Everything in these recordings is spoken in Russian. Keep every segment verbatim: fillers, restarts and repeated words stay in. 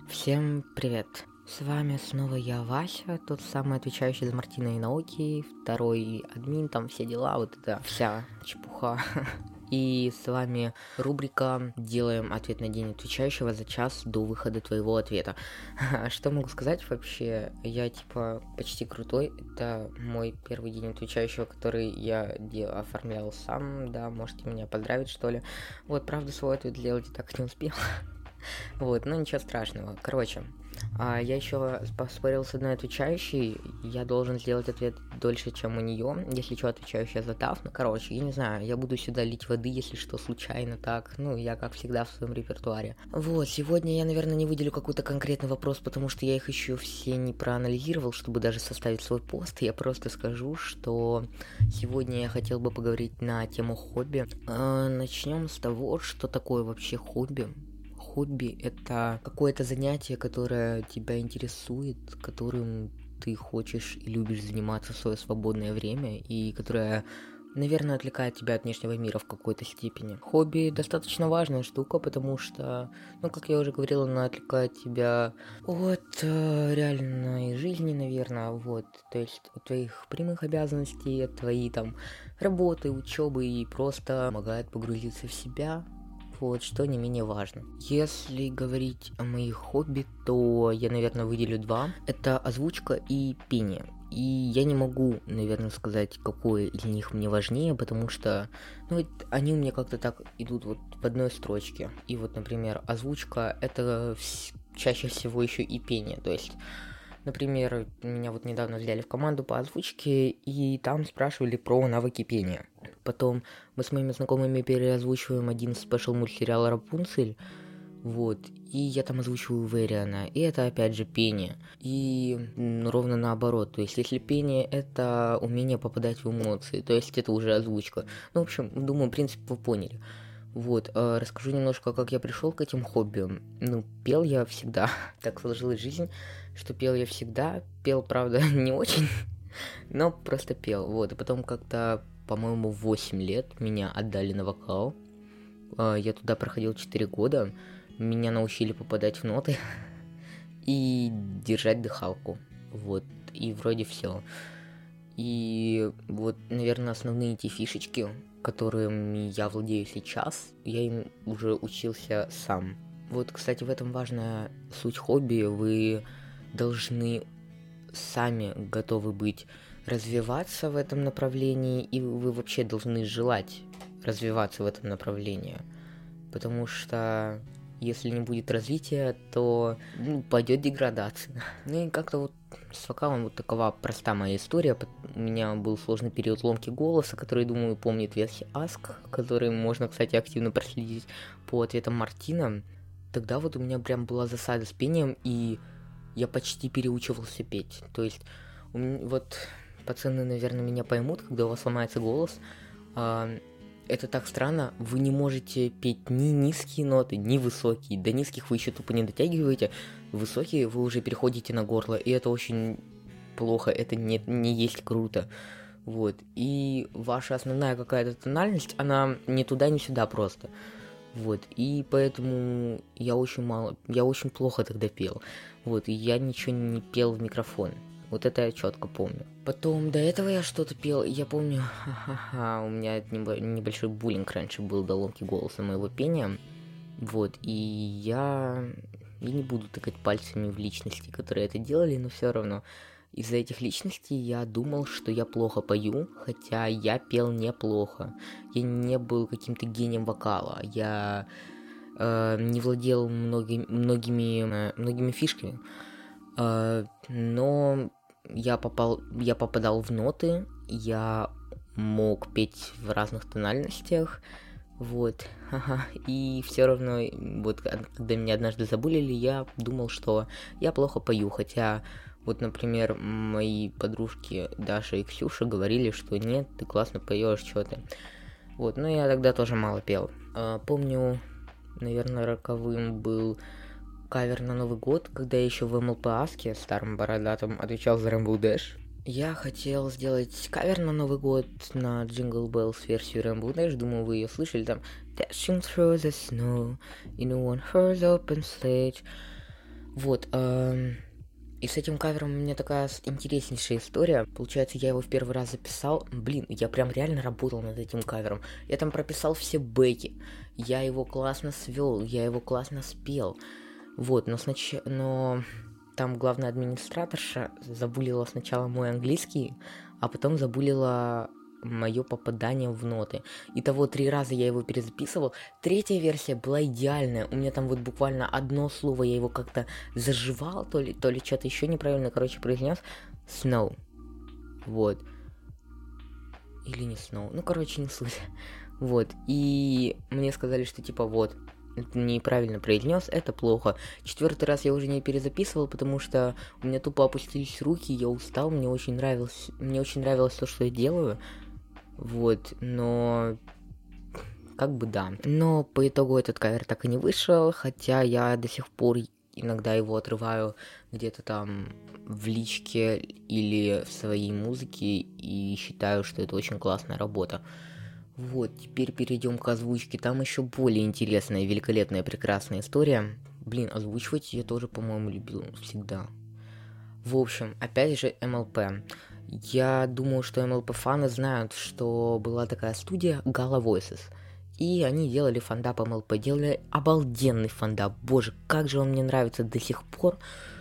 Всем привет! С вами снова я, Вася, тот самый отвечающий за Мартина и науки, второй админ, там все дела, вот это вся чепуха. И с вами рубрика «Делаем ответ на день отвечающего за час до выхода твоего ответа». Что могу сказать вообще? Я типа почти крутой. Это мой первый день отвечающего, который я де- оформлял сам. Да, можете меня поздравить, что ли. Вот, правда, свой ответ сделать и так не успел. Вот, ну ничего страшного. Короче, а, я еще поспорил с одной отвечающей. Я должен сделать ответ дольше, чем у нее. Если что, отвечающая затав. Ну, короче, я не знаю, я буду сюда лить воды, если что, случайно так. Ну, я, как всегда, в своем репертуаре. Вот, сегодня я, наверное, не выделю какой-то конкретный вопрос, потому что я их еще все не проанализировал, чтобы даже составить свой пост. Я просто скажу, что сегодня я хотел бы поговорить на тему хобби. А, начнем с того, что такое вообще хобби. Хобби — это какое-то занятие, которое тебя интересует, которым ты хочешь и любишь заниматься в свое свободное время, и которое, наверное, отвлекает тебя от внешнего мира в какой-то степени. Хобби достаточно важная штука, потому что, ну, как я уже говорил, она отвлекает тебя от э, реальной жизни, наверное, вот, то есть от твоих прямых обязанностей, от твоей там работы, учебы, и просто помогает погрузиться в себя. Вот, что не менее важно. Если говорить о моих хобби, то я, наверное, выделю два. Это озвучка и пение. И я не могу, наверное, сказать, какое из них мне важнее, потому что, ну, вот они у меня как-то так идут вот в одной строчке. И вот, например, озвучка — это вс- чаще всего еще и пение, то есть... Например, меня вот недавно взяли в команду по озвучке, и там спрашивали про навыки пения. Потом мы с моими знакомыми переозвучиваем один спешл мультсериал «Рапунцель», вот, и я там озвучиваю Вэриана, и это опять же пение. И м, ровно наоборот, то есть если пение — это умение попадать в эмоции, то есть это уже озвучка. Ну, в общем, думаю, в принципе, вы поняли. Вот, э, расскажу немножко, как я пришел к этим хобби. Ну, пел я всегда, так сложилась жизнь, что пел я всегда. Пел, правда, не очень, но просто пел. Вот, и потом как-то, по-моему, в восемь лет меня отдали на вокал. Э, я туда проходил четыре года. Меня научили попадать в ноты и держать дыхалку. Вот, и вроде все. И вот, наверное, основные эти фишечки, которыми я владею сейчас, я им уже учился сам. Вот, кстати, в этом важная суть хобби. Вы должны сами готовы быть развиваться в этом направлении, и вы вообще должны желать развиваться в этом направлении. Потому что если не будет развития, то ну, пойдет деградация. Ну и как-то вот с вокалом вот такова проста моя история. У меня был сложный период ломки голоса, который, думаю, помнит ветхий Аск, который можно, кстати, активно проследить по ответам Мартина. Тогда вот у меня прям была засада с пением, и я почти переучивался петь. То есть, у меня, вот пацаны, наверное, меня поймут, когда у вас ломается голос. А, это так странно, вы не можете петь ни низкие ноты, ни высокие. До низких вы еще тупо не дотягиваете, высокие вы уже переходите на горло, и это очень плохо, это не, не есть круто. Вот, и ваша основная какая-то тональность, она не туда, ни сюда просто. Вот, и поэтому я очень мало, я очень плохо тогда пел. Вот, и я ничего не пел в микрофон. Вот это я четко помню. Потом до этого я что-то пел, и я помню, ха-ха-ха, у меня небольшой буллинг раньше был до ломки голоса моего пения. Вот, и я... я не буду тыкать пальцами в личности, которые это делали, но все равно. Из-за этих личностей я думал, что я плохо пою, хотя я пел неплохо. Я не был каким-то гением вокала, я э, не владел многими, многими, э, многими фишками. Э, но я попал, я попадал в ноты, я мог петь в разных тональностях, вот, ага, и все равно, вот, когда меня однажды забулили, я думал, что я плохо пою, хотя, вот, например, мои подружки Даша и Ксюша говорили, что нет, ты классно поешь, что ты. Вот, но я тогда тоже мало пел. А, помню, наверное, роковым был кавер на Новый год, когда я еще в эм эл пэ Аске, старым бородатым, отвечал за Rainbow Dash. Я хотел сделать кавер на Новый год на Jingle Bells версию Rainbow Dash, думаю, вы ее слышали, там Dashing through the snow in a one-horse open sledge. Вот, эм, и с этим кавером у меня такая интереснейшая история. Получается, я его в первый раз записал. Блин, я прям реально работал над этим кавером. Я там прописал все бэки. Я его классно свел, я его классно спел. Вот, но сначала... Но там главная администраторша забулила сначала мой английский, а потом забулила мое попадание в ноты. Итого три раза я его перезаписывал. Третья версия была идеальная. У меня там вот буквально одно слово, я его как-то заживал, то ли, то ли что-то еще неправильно, короче, произнес. Snow. Вот. Или не Snow. Ну, короче, не суть. Вот. И мне сказали, что типа вот, неправильно произнес, это плохо. Четвертый раз я уже не перезаписывал, потому что у меня тупо опустились руки, я устал, мне очень нравилось, мне очень нравилось то, что я делаю. Вот, но как бы да. Но по итогу этот кавер так и не вышел, хотя я до сих пор иногда его отрываю где-то там в личке или в своей музыке и считаю, что это очень классная работа. Вот, теперь перейдем к озвучке. Там еще более интересная, великолепная, прекрасная история. Блин, озвучивать я тоже, по-моему, любил всегда. В общем, опять же, эм эл пи. Я думаю, что эм эл пи-фаны знают, что была такая студия Gala Voices. И они делали фандап эм эл пи, делали обалденный фандап. Боже, как же он мне нравится до сих пор.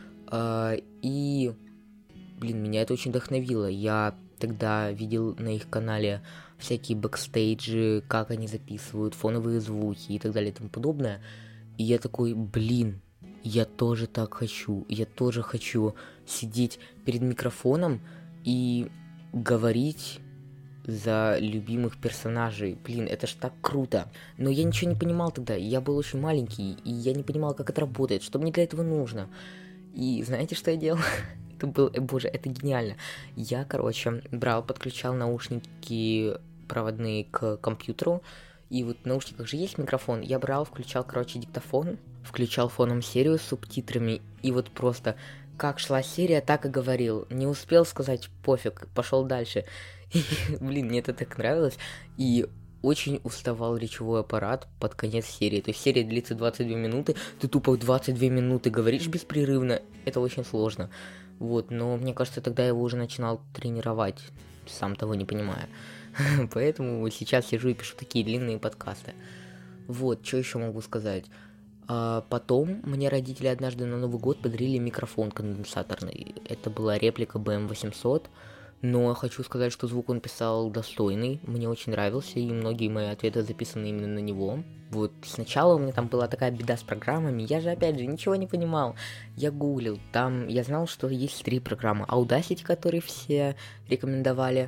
И, блин, меня это очень вдохновило. Я тогда видел на их канале всякие бэкстейджи, как они записывают, фоновые звуки и так далее и тому подобное. И я такой, блин, я тоже так хочу. Я тоже хочу сидеть перед микрофоном и говорить за любимых персонажей. Блин, это ж так круто. Но я ничего не понимал тогда. Я был очень маленький, и я не понимал, как это работает, что мне для этого нужно. И знаете, что я делал? Это было, боже, это гениально. Я, короче, брал, подключал наушники проводные к компьютеру, и вот в наушниках же есть микрофон. Я брал, включал, короче, диктофон, включал фоном серию с субтитрами, и вот просто как шла серия, так и говорил. Не успел сказать, пофиг, пошел дальше. И, блин, мне это так нравилось. И очень уставал речевой аппарат под конец серии. То есть серия длится двадцать две минуты, ты тупо двадцать две минуты говоришь беспрерывно. Это очень сложно. Вот, но мне кажется, тогда я его уже начинал тренировать, сам того не понимая. Поэтому сейчас сижу и пишу такие длинные подкасты. Вот, что еще могу сказать? А потом мне родители однажды на Новый год подарили микрофон конденсаторный. Это была реплика би эм восемьсот. Но хочу сказать, что звук он писал достойный, мне очень нравился, и многие мои ответы записаны именно на него. Вот сначала у меня там была такая беда с программами, я же опять же ничего не понимал. Я гуглил, там я знал, что есть три программы. Audacity, которые все рекомендовали,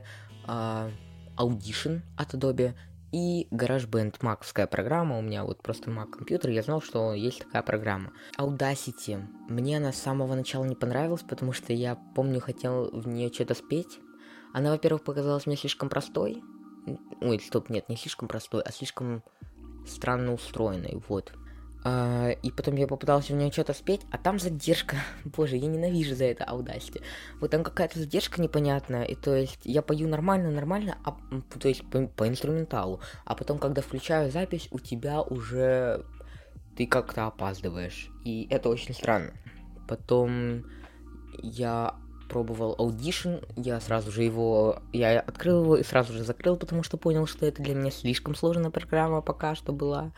Audition от Adobe и GarageBand, маковская программа. У меня вот просто Mac компьютер, я знал, что есть такая программа. Audacity. Мне она с самого начала не понравилась, потому что я помню, хотел в нее что-то спеть. Она, во-первых, показалась мне слишком простой. Ой, стоп, нет, не слишком простой, а слишком странно устроенной, вот. А, и потом я попытался в нее что-то спеть, а там задержка. Боже, я ненавижу за это Audacity. Вот там какая-то задержка непонятная, и то есть я пою нормально, нормально, а, то есть по, по инструменталу. А потом, когда включаю запись, у тебя уже ты как-то опаздываешь. И это очень странно. Потом я пробовал Audition, я сразу же его, я открыл его и сразу же закрыл, потому что понял, что это для меня слишком сложная программа пока что была.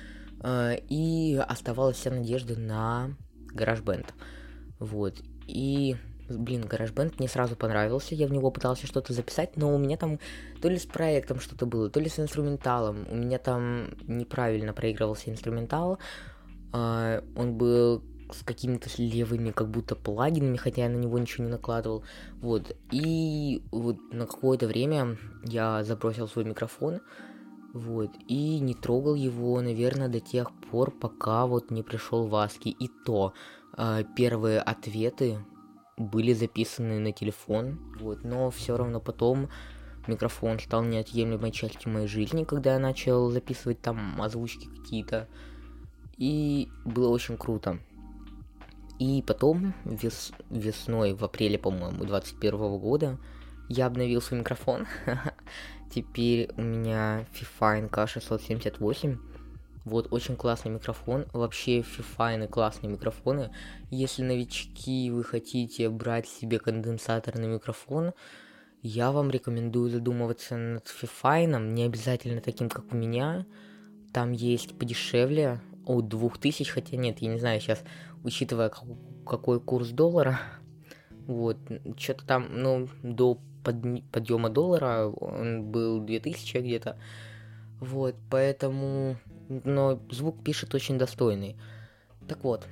И оставалась вся надежда на GarageBand. Вот. И, блин, GarageBand мне сразу понравился. Я в него пытался что-то записать, но у меня там то ли с проектом что-то было, то ли с инструменталом. У меня там неправильно проигрывался инструментал. Он был с какими-то левыми как будто плагинами, хотя я на него ничего не накладывал. Вот. И вот на какое-то время я забросил свой микрофон. Вот, и не трогал его, наверное, до тех пор, пока вот не пришел Васки. И то э, первые ответы были записаны на телефон, вот, но все равно потом микрофон стал неотъемлемой частью моей жизни, когда я начал записывать там озвучки какие-то, и было очень круто. И потом вес... весной, в апреле, по-моему, двадцать первого года, я обновил свой микрофон. Теперь у меня Fifine ка шестьсот семьдесят восемь. Вот, очень классный микрофон. Вообще, фифайны классные микрофоны. Если новички, вы хотите брать себе конденсаторный микрофон, я вам рекомендую задумываться над фифайном, не обязательно таким, как у меня. Там есть подешевле, от двух тысяч, хотя нет, я не знаю сейчас, учитывая какой курс доллара, вот, что-то там, ну, до подъема доллара он был две тысячи где-то, вот, поэтому, но звук пишет очень достойный. Так вот,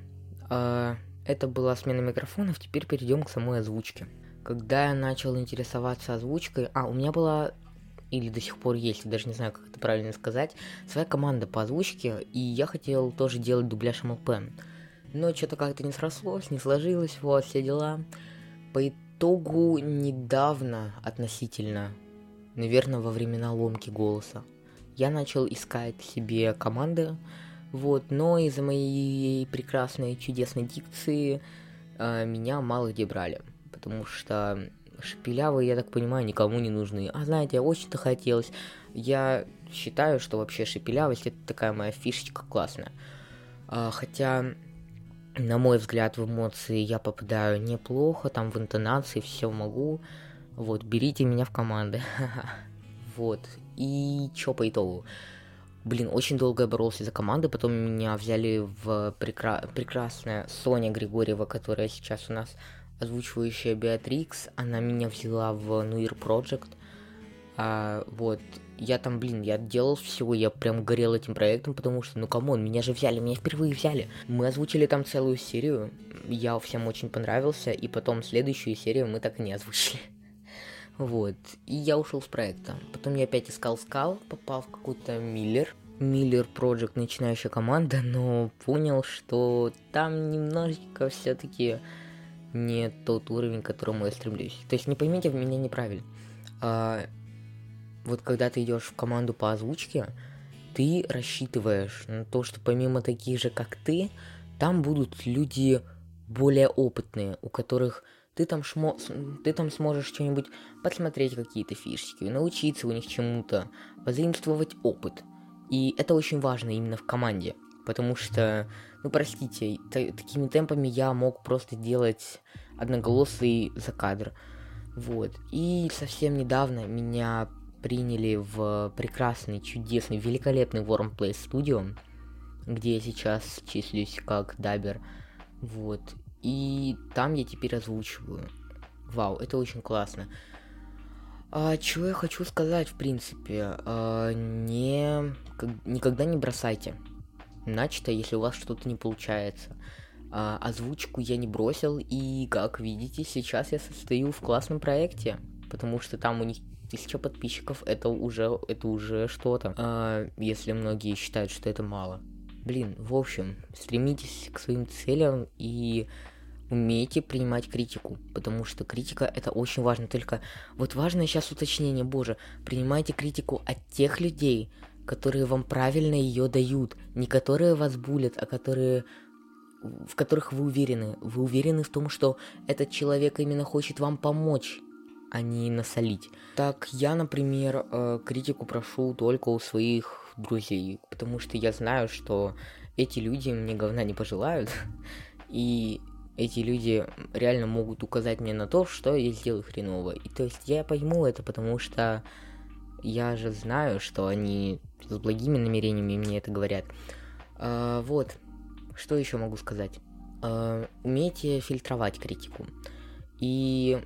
это была смена микрофонов, теперь перейдем к самой озвучке. Когда я начал интересоваться озвучкой, а, у меня была, или до сих пор есть, даже не знаю, как это правильно сказать, своя команда по озвучке, и я хотел тоже делать дубляж эм эл пи. Но что-то как-то не срослось, не сложилось, вот, все дела. По итогу недавно, относительно, наверное, во времена ломки голоса, я начал искать себе команды, вот, но из-за моей прекрасной, чудесной дикции э, меня мало где брали, потому что шепелявые, я так понимаю, никому не нужны. А знаете, очень-то хотелось. Я считаю, что вообще шепелявость — это такая моя фишечка классная. А, хотя, на мой взгляд, в эмоции я попадаю неплохо, там в интонации все могу. Вот, берите меня в команды. Вот. И чё по итогу? Блин, очень долго я боролся за команду, потом меня взяли в прекра... прекрасная Соня Григорьева, которая сейчас у нас озвучивающая Беатрикс, она меня взяла в Нуир Project. А, вот, я там, блин, я делал все, я прям горел этим проектом, потому что, ну камон, меня же взяли, меня впервые взяли. Мы озвучили там целую серию, я всем очень понравился, и потом следующую серию мы так и не озвучили. Вот, и я ушел с проекта. Потом я опять искал-скал, попал в какой-то Миллер. Миллер Project, начинающая команда, но понял, что там немножечко все-таки не тот уровень, к которому я стремлюсь. То есть не поймите меня неправильно. А, вот когда ты идешь в команду по озвучке, ты рассчитываешь на то, что помимо таких же, как ты, там будут люди более опытные, у которых ты там, шмо... ты там сможешь что-нибудь подсмотреть, какие-то фишечки, научиться у них чему-то, позаимствовать опыт. И это очень важно именно в команде, потому что, ну простите, т- такими темпами я мог просто делать одноголосый за кадр. Вот. И совсем недавно меня приняли в прекрасный, чудесный, великолепный Warm Play Studio, где я сейчас числюсь как дабер. Вот. И там я теперь озвучиваю. Вау, это очень классно. А, чего я хочу сказать, в принципе, а, не, как, никогда не бросайте начато, если у вас что-то не получается. А, озвучку я не бросил, и, как видите, сейчас я состою в классном проекте, потому что там у них тысяча подписчиков, это уже, это уже что-то, а, если многие считают, что это мало. Блин, в общем, стремитесь к своим целям и умейте принимать критику, потому что критика — это очень важно. Только вот важное сейчас уточнение, боже, принимайте критику от тех людей, которые вам правильно ее дают, не которые вас булят, а которые, в которых вы уверены. Вы уверены в том, что этот человек именно хочет вам помочь, а не насолить. Так, я, например, критику прошу только у своих друзей, потому что я знаю, что эти люди мне говна не пожелают, и эти люди реально могут указать мне на то, что я сделаю хреново. И то есть я пойму это, потому что я же знаю, что они с благими намерениями мне это говорят. А, вот, что еще могу сказать? А, умейте фильтровать критику. И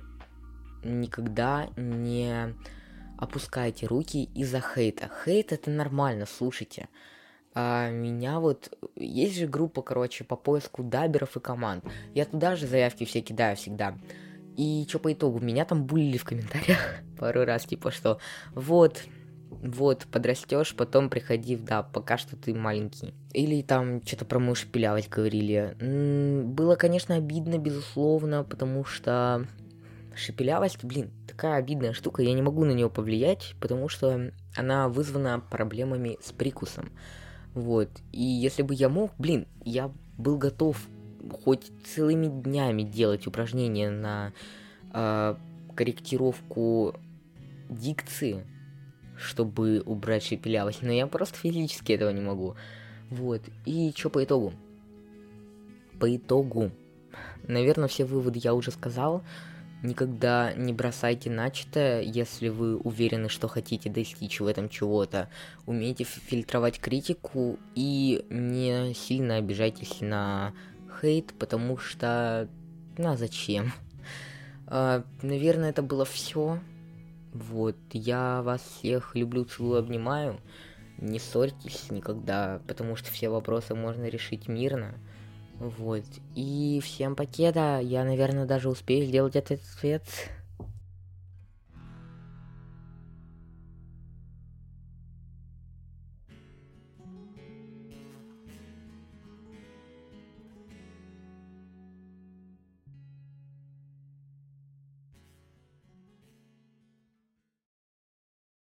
никогда не опускайте руки из-за хейта. Хейт — это нормально, слушайте. А меня вот... Есть же группа, короче, по поиску даберов и команд. Я туда же заявки все кидаю всегда. И что по итогу? Меня там булили в комментариях пару раз, типа что... Вот, вот, подрастешь, потом приходи, да, пока что ты маленький. Или там что-то про мою шепелявость говорили. М-м, было, конечно, обидно, безусловно, потому что... Шепелявость, блин, такая обидная штука, я не могу на нее повлиять, потому что она вызвана проблемами с прикусом. Вот, и если бы я мог, блин, я был готов хоть целыми днями делать упражнения на э, корректировку дикции, чтобы убрать шепелявость, но я просто физически этого не могу. Вот, и что по итогу? По итогу, наверное, все выводы я уже сказал. Никогда не бросайте начатое, если вы уверены, что хотите достичь в этом чего-то. Умейте фильтровать критику и не сильно обижайтесь на хейт, потому что... Ну а зачем? А, наверное, это было все. Вот, я вас всех люблю, целую, обнимаю. Не ссорьтесь никогда, потому что все вопросы можно решить мирно. Вот. И всем покеда. Я, наверное, даже успею сделать этот ответ.